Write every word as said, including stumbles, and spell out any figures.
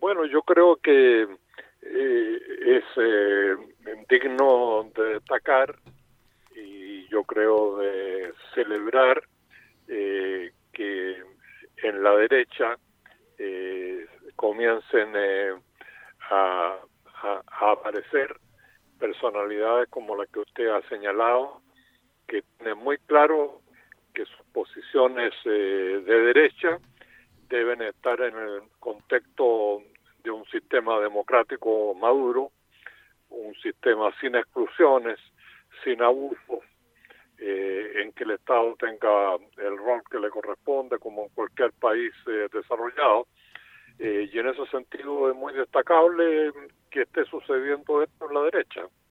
Bueno, yo creo que eh, es eh, digno de destacar y yo creo de celebrar eh, que en la derecha eh, comiencen eh, a, a, a aparecer personalidades como la que usted ha señalado, que tienen muy claro que sus posiciones eh, de derecha deben estar en el contexto de un sistema democrático maduro, un sistema sin exclusiones, sin abusos, eh, en que el Estado tenga el rol que le corresponde como en cualquier país eh, desarrollado. Eh, y en ese sentido es muy destacable que esté sucediendo esto en la derecha.